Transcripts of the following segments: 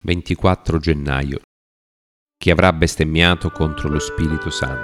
24 gennaio. Chi avrà bestemmiato contro lo Spirito Santo.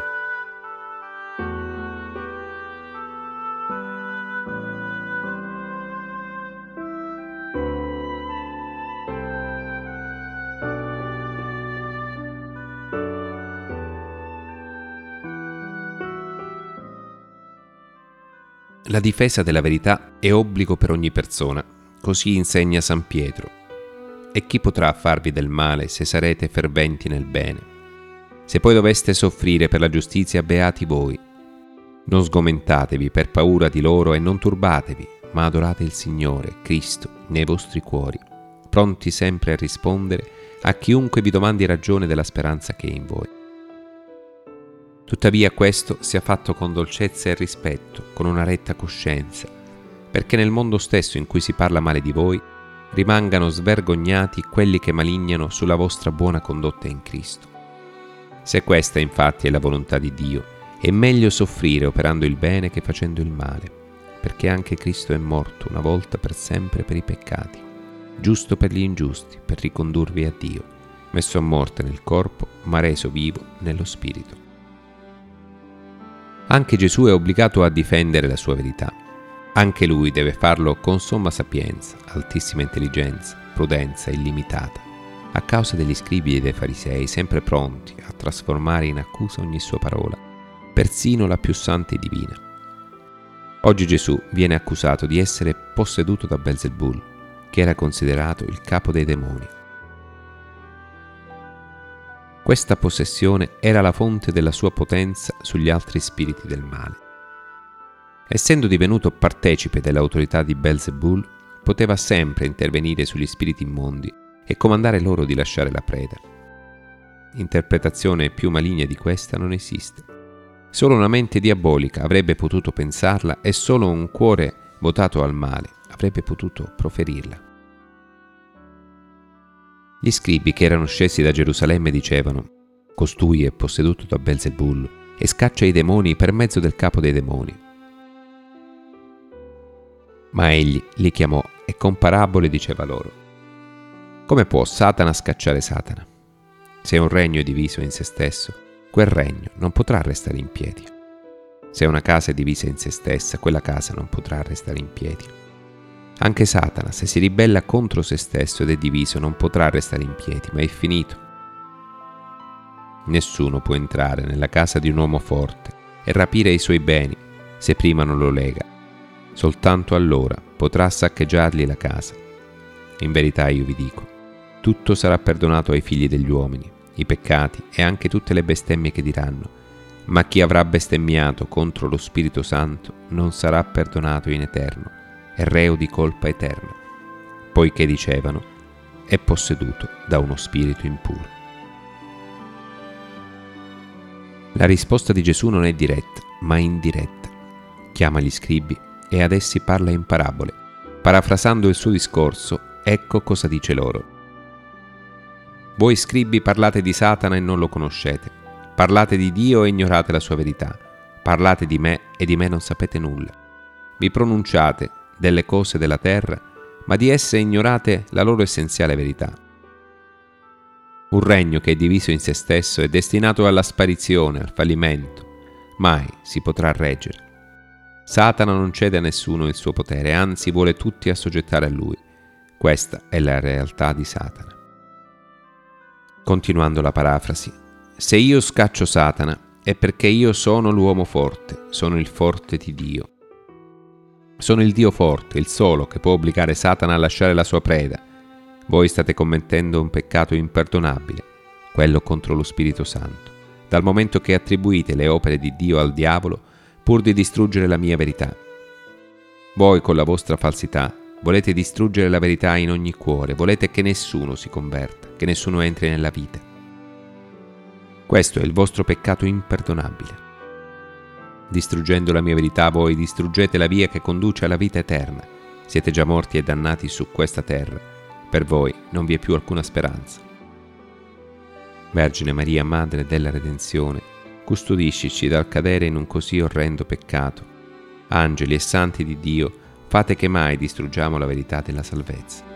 La difesa della verità è obbligo per ogni persona, così insegna San Pietro. E chi potrà farvi del male se sarete ferventi nel bene? Se poi doveste soffrire per la giustizia, beati voi. Non sgomentatevi per paura di loro e non turbatevi, ma adorate il Signore, Cristo, nei vostri cuori, pronti sempre a rispondere a chiunque vi domandi ragione della speranza che è in voi. Tuttavia questo sia fatto con dolcezza e rispetto, con una retta coscienza, perché nel mondo stesso in cui si parla male di voi, rimangano svergognati quelli che malignano sulla vostra buona condotta in Cristo. Se questa infatti è la volontà di Dio, è meglio soffrire operando il bene che facendo il male, perché anche Cristo è morto una volta per sempre per i peccati, giusto per gli ingiusti, per ricondurvi a Dio, messo a morte nel corpo, ma reso vivo nello spirito. Anche Gesù è obbligato a difendere la sua verità. Anche lui deve farlo con somma sapienza, altissima intelligenza, prudenza illimitata, a causa degli scribi e dei farisei sempre pronti a trasformare in accusa ogni sua parola, persino la più santa e divina. Oggi Gesù viene accusato di essere posseduto da Belzebul, che era considerato il capo dei demoni. Questa possessione era la fonte della sua potenza sugli altri spiriti del male. Essendo divenuto partecipe dell'autorità di Belzebul, poteva sempre intervenire sugli spiriti immondi e comandare loro di lasciare la preda. Interpretazione più maligna di questa non esiste. Solo una mente diabolica avrebbe potuto pensarla e solo un cuore votato al male avrebbe potuto proferirla. Gli scribi che erano scesi da Gerusalemme dicevano: «Costui è posseduto da Belzebul e scaccia i demoni per mezzo del capo dei demoni». Ma egli li chiamò e con parabole diceva loro: «Come può Satana scacciare Satana? Se un regno è diviso in se stesso, quel regno non potrà restare in piedi. Se una casa è divisa in se stessa, quella casa non potrà restare in piedi. Anche Satana, se si ribella contro se stesso ed è diviso, non potrà restare in piedi, ma è finito. Nessuno può entrare nella casa di un uomo forte e rapire i suoi beni se prima non lo lega. Soltanto allora potrà saccheggiargli la casa. In verità io vi dico, tutto sarà perdonato ai figli degli uomini, i peccati e anche tutte le bestemmie che diranno, ma chi avrà bestemmiato contro lo Spirito Santo non sarà perdonato in eterno, è reo di colpa eterna, poiché dicevano, è posseduto da uno spirito impuro». La risposta di Gesù non è diretta, ma indiretta. Chiama gli scribi e ad essi parla in parabole. Parafrasando il suo discorso, ecco cosa dice loro. «Voi scribi parlate di Satana e non lo conoscete. Parlate di Dio e ignorate la sua verità. Parlate di me e di me non sapete nulla. Vi pronunciate delle cose della terra, ma di esse ignorate la loro essenziale verità. Un regno che è diviso in se stesso è destinato alla sparizione, al fallimento. Mai si potrà reggere. Satana non cede a nessuno il suo potere, anzi vuole tutti assoggettare a lui. Questa è la realtà di Satana». Continuando la parafrasi, «Se io scaccio Satana è perché io sono l'uomo forte, sono il forte di Dio. Sono il Dio forte, il solo che può obbligare Satana a lasciare la sua preda. Voi state commettendo un peccato imperdonabile, quello contro lo Spirito Santo, dal momento che attribuite le opere di Dio al diavolo pur di distruggere la mia verità. Voi con la vostra falsità volete distruggere la verità in ogni cuore, volete che nessuno si converta, che nessuno entri nella vita. Questo è il vostro peccato imperdonabile. Distruggendo la mia verità voi distruggete la via che conduce alla vita eterna. Siete già morti e dannati su questa terra. Per voi non vi è più alcuna speranza. Vergine Maria, Madre della Redenzione, custodiscici dal cadere in un così orrendo peccato. Angeli e santi di Dio, fate che mai distruggiamo la verità della salvezza.